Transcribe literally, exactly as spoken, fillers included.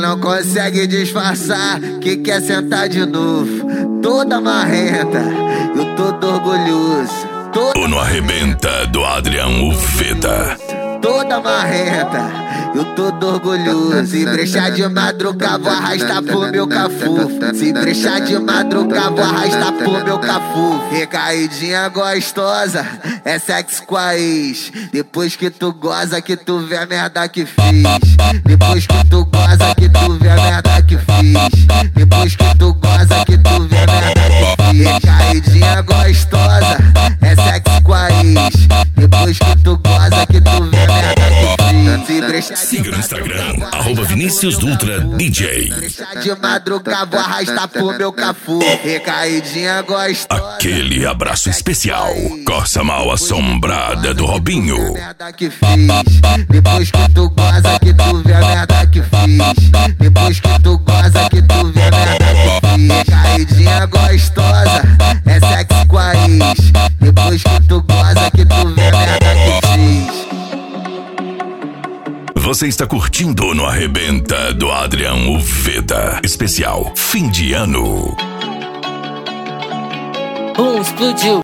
não consegue disfarçar que quer sentar de novo. Toda marrenta, eu todo orgulhoso. Toda O No Arrebenta do Adrian Uveda. Toda marrenta, eu todo orgulhoso. Se brechar de madrugada, vou arrastar pro meu cafufo. Se brechar de madrugada, vou arrastar pro meu cafufo. Recaidinha gostosa, é sexo com a ex. Depois que tu goza, que tu vê a merda que fiz. Depois que tu goza, que tu vê a merda que fiz. Depois que tu goza, que tu vê a merda que fiz. Recaidinha gostosa, é sexo com a ex. Depois que tu goza, que tu vê a merda que fiz. Siga no Instagram, arroba Vinícius Dutra D J. De madrugada, vou arrastar pro meu cafu. Recaidinha gostosa. Aquele abraço especial. Corça Mal Assombrada do Robinho. Depois que tu goza, que tu vê a merda que fiz. Depois que tu goza, que tu vê a merda que fiz. Recaidinha gostosa, é sexo com a ex. Depois que tu goza, que tu vê a merda que fiz. Você está curtindo No Arrebenta do Adrian Uveda. Especial fim de ano. Bum, explodiu.